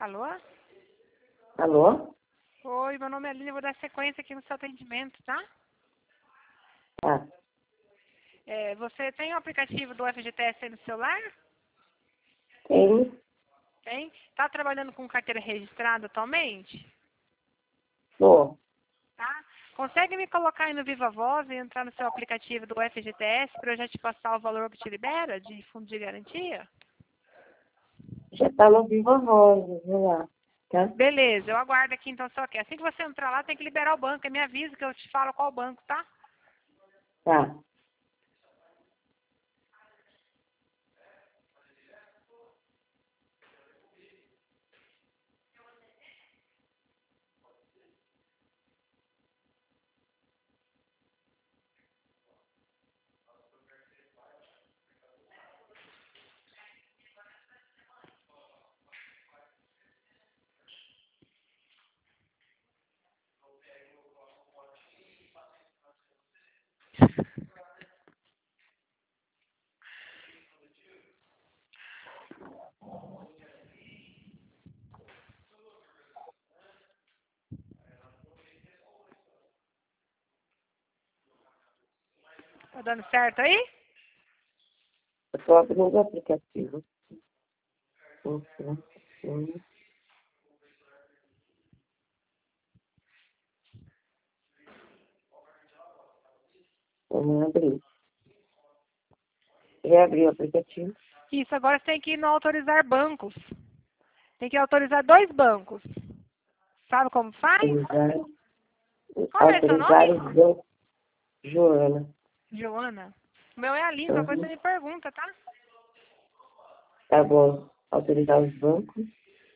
Alô? Alô? Oi, meu nome é Aline, eu vou dar sequência aqui no seu atendimento, tá? Tá. Você tem o aplicativo do FGTS aí no celular? Tem? Tem? Tá trabalhando com carteira registrada atualmente? Tô. Tá? Consegue me colocar aí no Viva Voz e entrar no seu aplicativo do FGTS para eu já te passar o valor que te libera de fundo de garantia? Já tá no Viva Voz, viu lá. Tá? Beleza, eu aguardo aqui então só que assim que você entrar lá tem que liberar o banco, me avisa que eu te falo qual banco, tá? Tá. Tá dando certo aí? Eu tô abrindo o aplicativo. Vamos abrir. Já abri o aplicativo. Isso, agora você tem que ir no autorizar bancos. Tem que autorizar 2 bancos. Sabe como faz? Autorizar, Qual é seu autorizar nome? os bancos. Joana. Joana. O meu é Aline, qualquer coisa Uhum. você me pergunta, tá? Tá bom. Autorizar os bancos.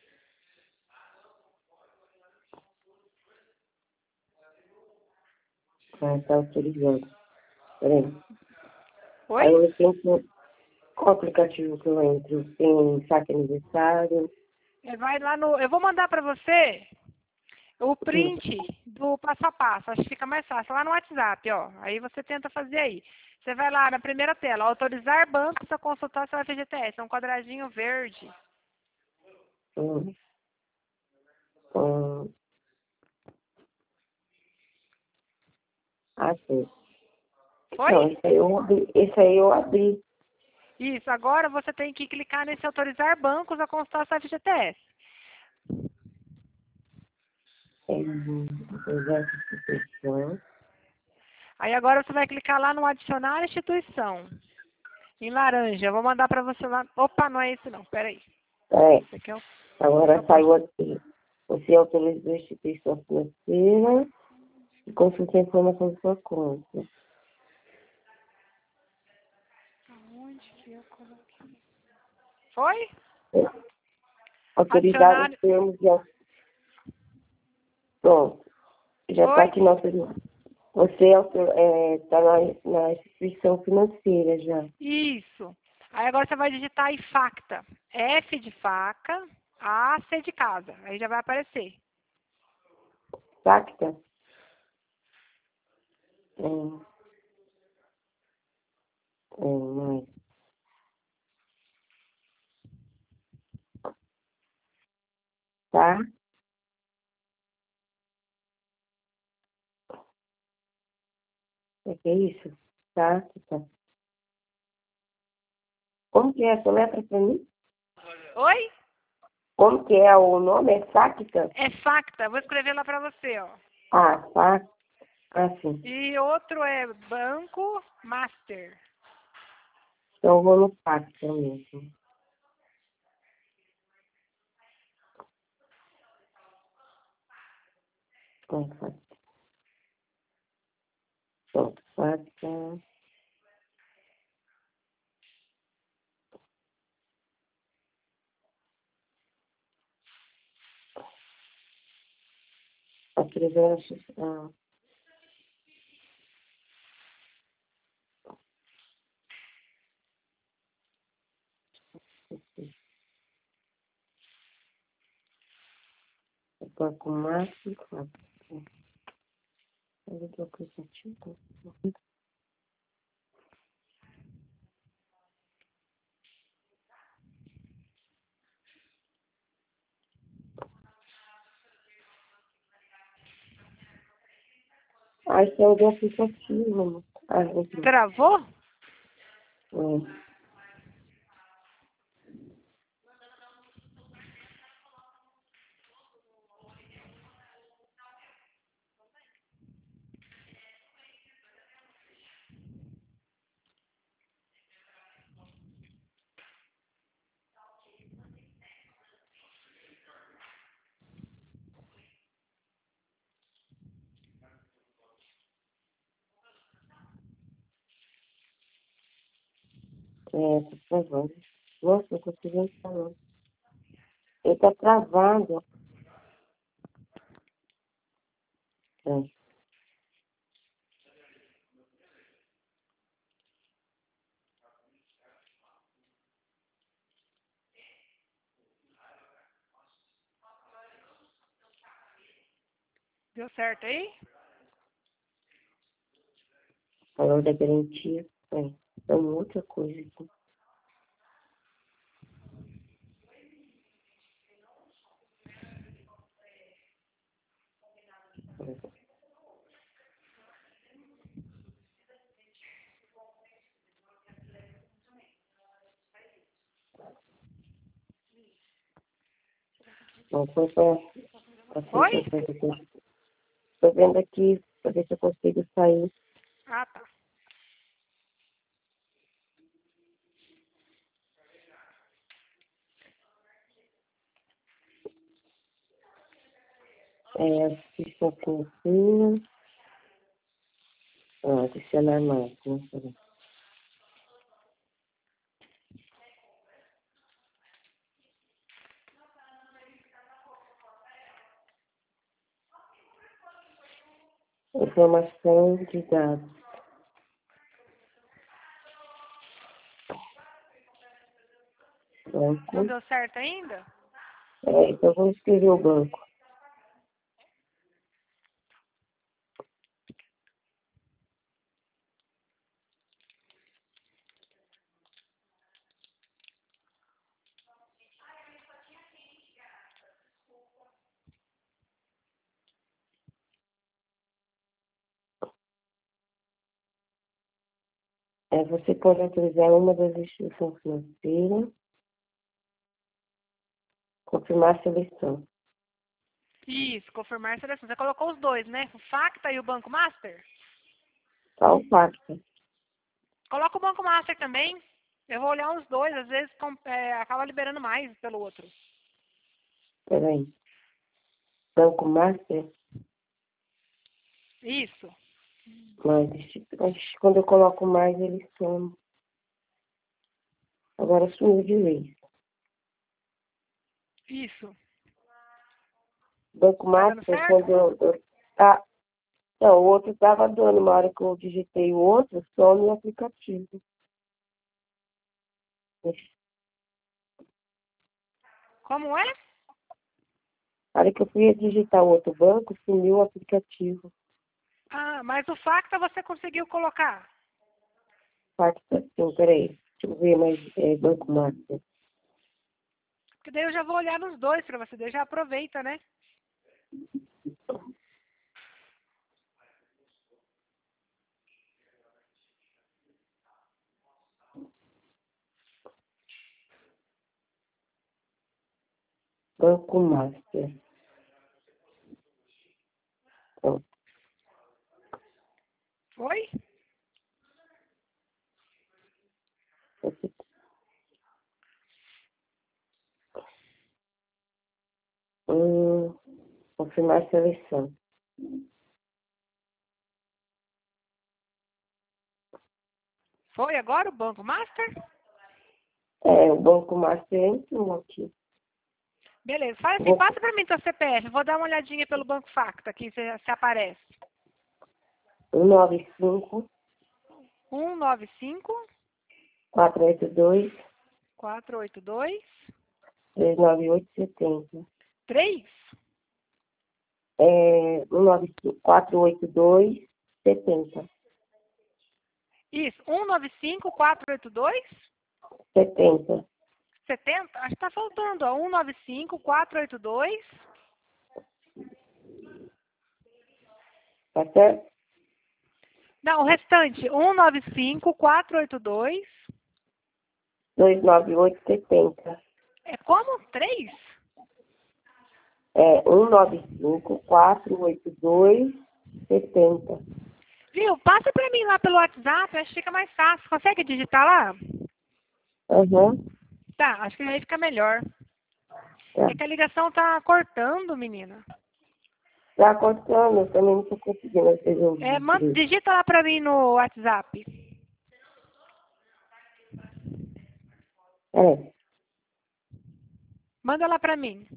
Tá autorizando. Peraí. Aí Oi? eu tenho que... Qual aplicativo que eu entro? Tem saque aniversário. Vai lá no. Eu vou mandar pra você o Hum. print do passo a passo. Acho que fica mais fácil. Lá no WhatsApp, ó. Aí você tenta fazer aí. Você vai lá na primeira tela, autorizar bancos a consultar seu FGTS. É um quadradinho verde. Hum. Hum. Ah, sim. Oi? Não, esse aí eu abri. Isso. Agora você tem que clicar nesse autorizar bancos a consultar seu FGTS. Projeto de instituição. Aí agora você vai clicar lá no adicionar instituição. Em laranja. Eu vou mandar pra você lá. Opa, não é esse não. Peraí. É, Esse aqui é o agora propósito. saiu aqui. Você autorizou a instituição financeira e consulta a informação da sua conta. Aonde que eu coloquei? Foi? É, autorizar Adicionar. os termos de... Pronto, já está Oi? aqui na autorização. Você está na instituição financeira já. Isso. Aí agora você vai digitar IFACTA. F de faca, A, C de casa. Aí já vai aparecer. Pacta? Mais. Tá? É que é isso? Tá? Tá. Como que é essa letra para mim? Oi? Como que é o nome? É Pacta? É FACTA. Vou escrever lá pra você, ó. Ah, Pacta. Ah, sim. E outro é Banco Master. Então eu vou no Pacta mesmo. Pronto, Pacta. Autorizar. Banco Márcio. Olha aqui o aplicativo. Aí saiu do aplicativo. Ah, entrou. Travou? É. Tá travando. Nossa, não consigo entrar, não. Ele tá travado. É. Deu certo aí? Valor da garantia. É. Então, outra coisa aqui. Bom, foi pra Oi? 150. Tô vendo aqui pra ver se eu consigo sair. Ah, tá. Assista cursinho. Adicionar mais. Né? Informação de dados. Não Banco. deu certo ainda? Então vou escrever o banco. Você pode autorizar uma das instituições financeiras, confirmar a seleção. Isso, confirmar a seleção. Você colocou os dois, né? O Facta e o Banco Master? Tá o pacto. Coloca o Banco Master também. Eu vou olhar os dois, às vezes acaba liberando mais pelo outro. Peraí. Banco Master, Isso. mas quando eu coloco mais, eles somam. Agora sumiu de vez. Isso. Banco Tá dando Master, certo? quando tá, não, o outro estava dando, na hora que eu digitei o outro, só no aplicativo. Como é? Na hora que eu fui digitar o outro banco, sumiu o aplicativo. Ah, mas o Facta você conseguiu colocar. Pacto, assim, peraí. Deixa eu ver mais Banco Master. Porque daí eu já vou olhar nos dois pra você, daí já aproveita, né? Banco Master. Ó, Foi? esse- confirmar a seleção. Foi agora o Banco Master? O Banco Master entrou aqui. Beleza, faz assim, Vou, passa pra mim teu CPF, vou dar uma olhadinha pelo Banco Facta, aqui se aparece. 195 195 482 482 39870. 3? 195 482 70. Isso, 195 482 70. 70? Acho que tá faltando, ó. 195 482. Tá certo? Não, o restante, 195-482. 298,70. É como? 3? É 195-482,70. Viu? Passa pra mim lá pelo WhatsApp, acho que fica mais fácil. Consegue digitar lá? Aham. Tá, acho que aí fica melhor. Tá. É que a ligação tá cortando, menina. Tá cortando, eu também não tô conseguindo É, resolver direito. digita lá pra mim no WhatsApp. É. Manda lá pra mim.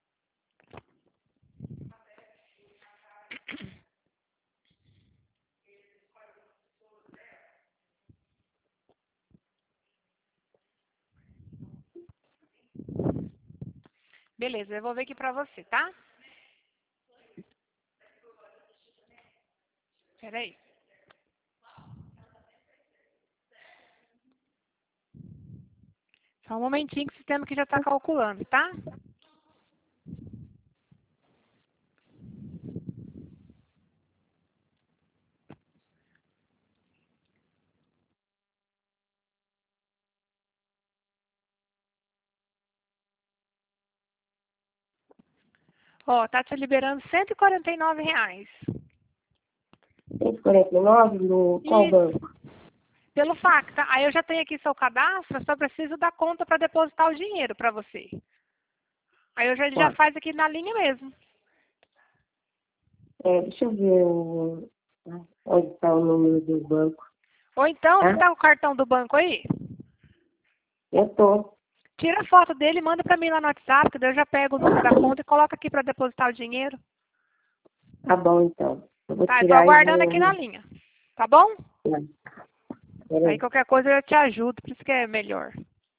Beleza, eu vou ver aqui pra você, tá? Peraí. Só um momentinho que o sistema aqui já tá calculando, tá? Ó, tá te liberando R$ 149. 149 no qual Isso, banco? pelo Facta. Aí eu já tenho aqui seu cadastro, eu só preciso da conta para depositar o dinheiro para você. Aí eu já Tá. faz aqui na linha mesmo. Deixa eu ver onde está o número do banco. Ou então, você Tá? tá com o cartão do banco aí? Eu tô. Tira a foto dele e manda para mim lá no WhatsApp, que daí eu já pego o número da conta e coloco aqui para depositar o dinheiro. Tá bom, então. Eu vou Tá, eu tô tirar e aguardando vou. aqui na linha. Tá bom? Aí Peraí. qualquer coisa eu te ajudo, por isso que é melhor.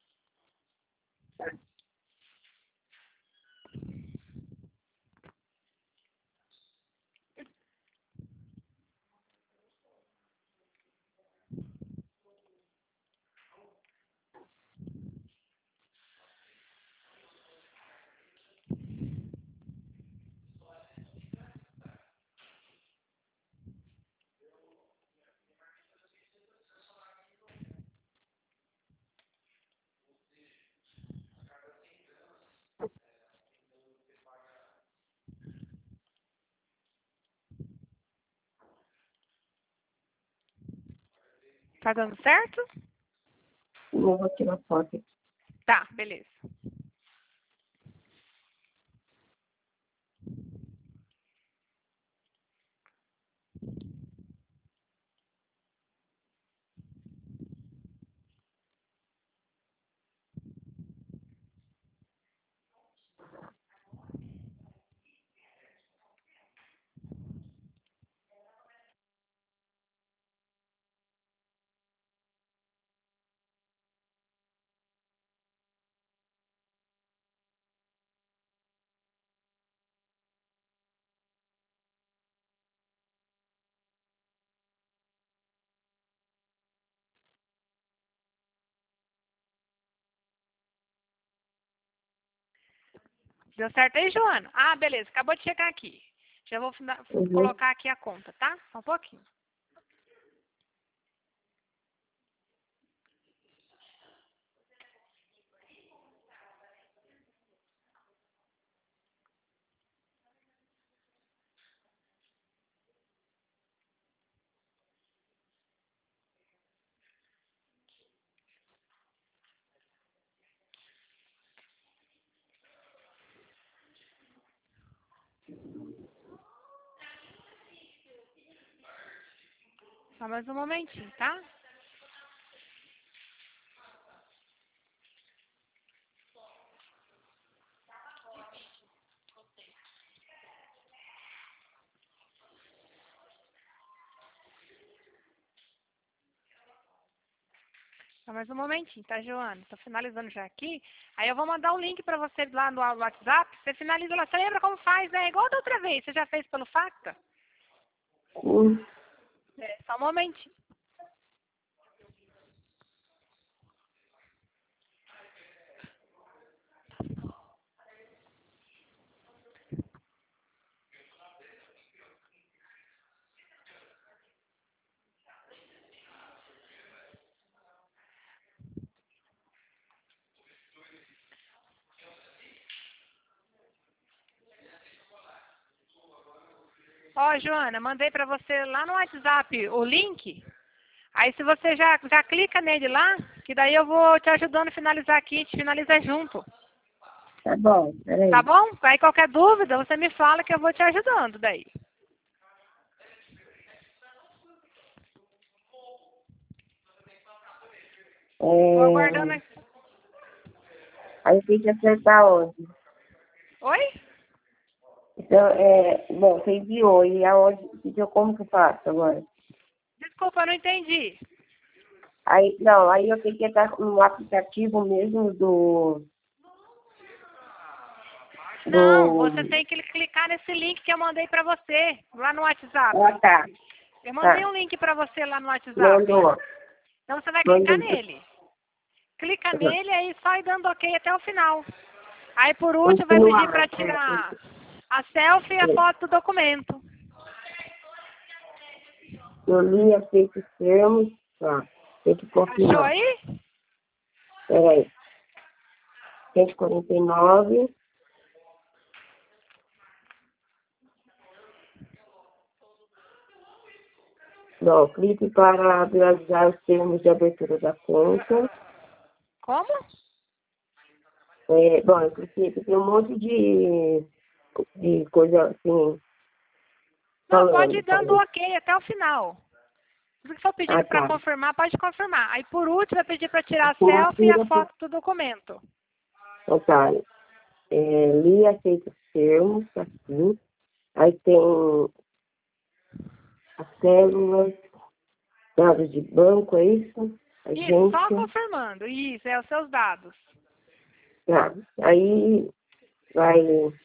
Tá dando certo? Eu vou tirar foto aqui. Tá, beleza. Deu certo aí, Joana? Ah, beleza. Acabou de chegar aqui. Já vou Uhum. colocar aqui a conta, tá? Só um pouquinho. Só mais um momentinho, tá? Só mais um momentinho, tá, Joana? Tô finalizando já aqui. Aí eu vou mandar um link pra você lá no WhatsApp. Você finaliza lá. Você lembra como faz, né? Igual da outra vez. Você já fez pelo Facta? Sim. É, só um momentinho. Ó, Joana, mandei para você lá no WhatsApp o link. Aí se você já clica nele lá, que daí eu vou te ajudando a finalizar aqui, a gente finaliza junto. Tá bom, peraí. Tá bom? Aí qualquer dúvida, você me fala que eu vou te ajudando daí. Tô aguardando aqui. Aí tem que acertar onde? Oi? Então, bom, você enviou, e aonde, então como que eu faço agora? Desculpa, eu não entendi. Aí, não, aí eu tenho que entrar no aplicativo mesmo Não, você tem que clicar nesse link que eu mandei pra você, lá no WhatsApp. Ah, tá. Eu mandei Tá. um link pra você lá no WhatsApp. Mandou. Então você vai clicar Mandou. nele. Clica nele aí só ir dando ok até o final. Aí por último vai pedir pra tirar a selfie e a foto do documento. Eu li, aceito os termos. Tá. Tem que Achou confirmar. aí? Peraí. 149. Não, clique para visualizar os termos de abertura da conta. Como? Bom, eu cliquei, tem um monte de coisa assim. Não, pode ir dando falando. ok até o final. Se for pedindo Ah, para tá. confirmar, pode confirmar. Aí por último vai pedir para tirar a selfie e a Confira, foto do documento. então tá. Li, aceita os termos, tá aqui. Aí tem as células, dados de banco, é isso? Isso, só Agência. confirmando. Isso, é os seus dados. Tá. Aí vai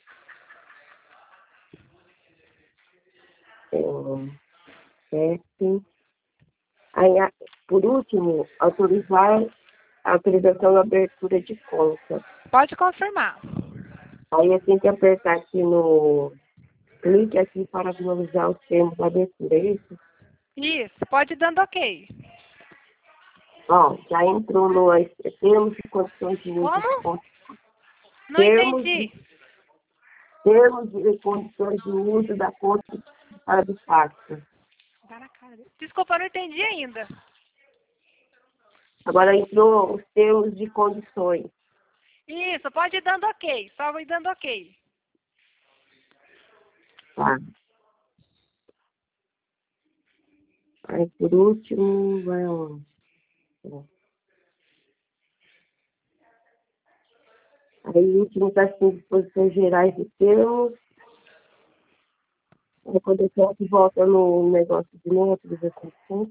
CEP. Aí, por último, autorizar a autorização da abertura de conta. Pode confirmar. Aí eu tenho que apertar aqui no clique aqui para visualizar os termos da abertura, é isso? Isso, pode ir dando ok. Ó, já entrou no termos e condições de uso de Como? conta. Não entendi. Termos e condições de uso da conta para do pacto. Desculpa, eu não entendi ainda. Agora entrou os termos de condições. Isso, pode ir dando ok. Só ir dando ok. Tá. Aí por último, vai onde? Aí o último está em disposições gerais de termos. Aí quando eu volto, volta no negócio de não autorização.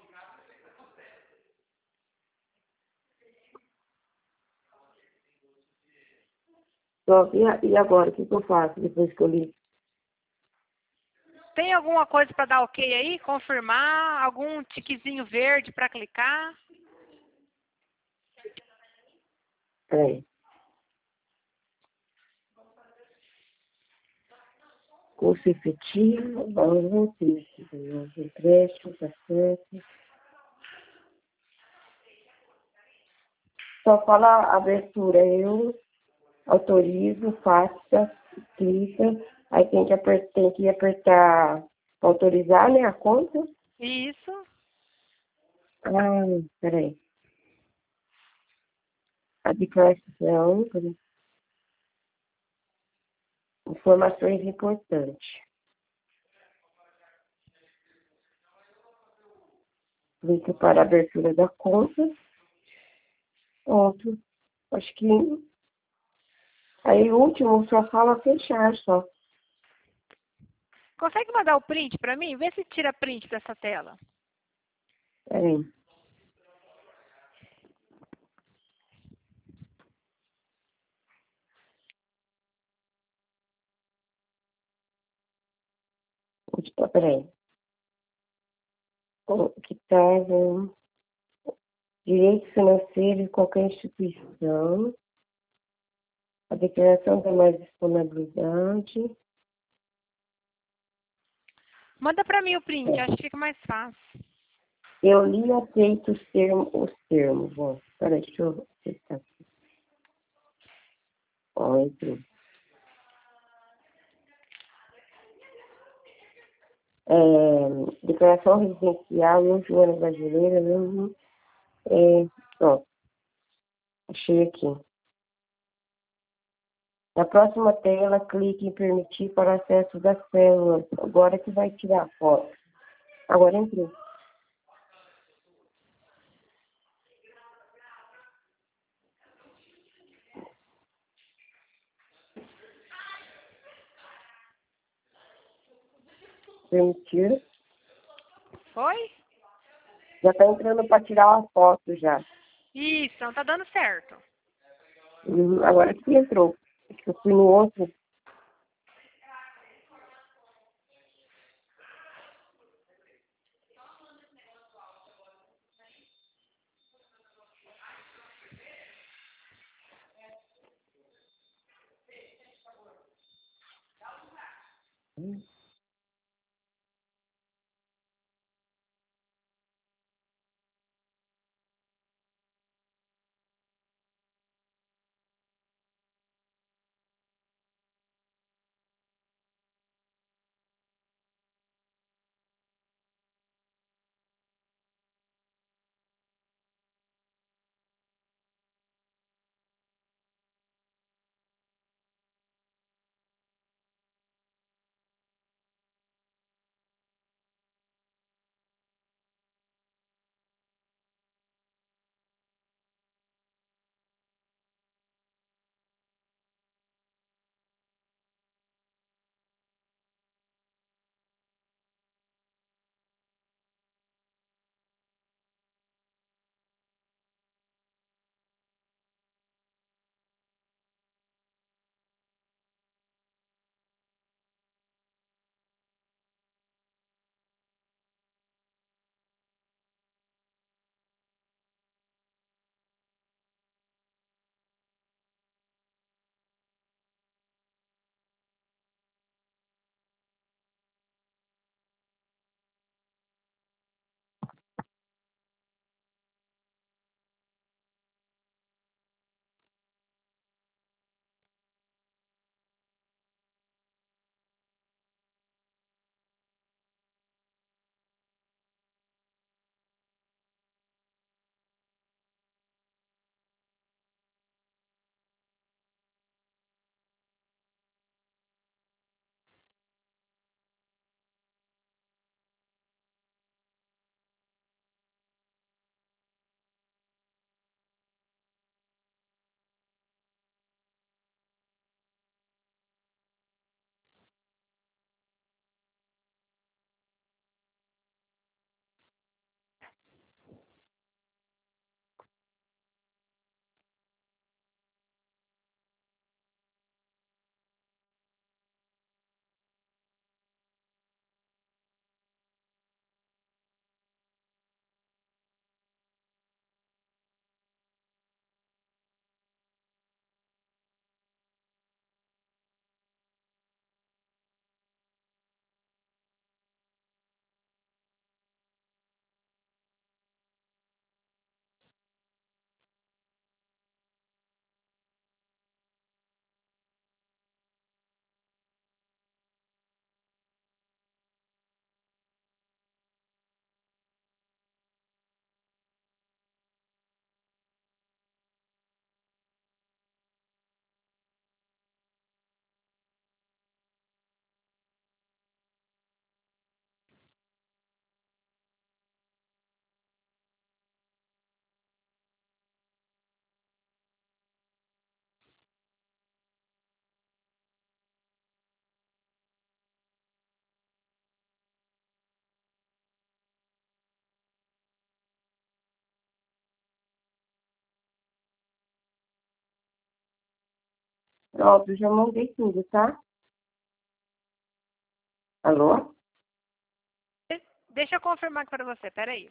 Pronto, e agora? O que eu faço depois que eu li? Tem alguma coisa para dar ok aí? Confirmar? Algum tiquezinho verde para clicar? Peraí. Curso efetivo, valor, empréstimo, tá certo. Só fala a abertura, eu autorizo, faça, clica, aí tem que apertar autorizar, né, a conta. Isso. Ah, peraí. A declaração, informações importantes. Clica para a abertura da conta. Pronto. Acho que aí o último só fala fechar só. Consegue mandar o print para mim? Vê se tira print dessa tela. Peraí. Peraí. Que tá direito financeiro de qualquer instituição. A declaração da mais disponibilidade. Manda para mim o print, acho que fica mais fácil. Eu li e aceito os termos. Bom, peraí, deixa eu aceitar aqui. Ó, entrou. Declaração residencial, eu, Joana Brasileira, pronto. Achei aqui. Na próxima tela, clique em permitir para acesso das células. Agora que vai tirar a foto. Agora entrei. Permitir. Foi? Já está entrando para tirar a foto já. Isso, então tá dando certo. Agora que entrou. Acho que eu fui no outro. Pronto, já mandei tudo, tá? Alô? Deixa eu confirmar aqui para você, peraí.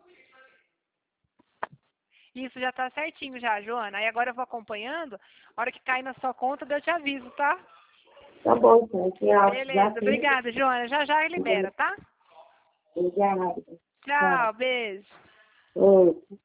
Isso já tá certinho já, Joana. Aí agora eu vou acompanhando. A hora que cair na sua conta, eu te aviso, tá? Tá bom, então. Beleza, obrigada, Joana. Já já libera, tá? Obrigada. Tchau, beijo. Oi.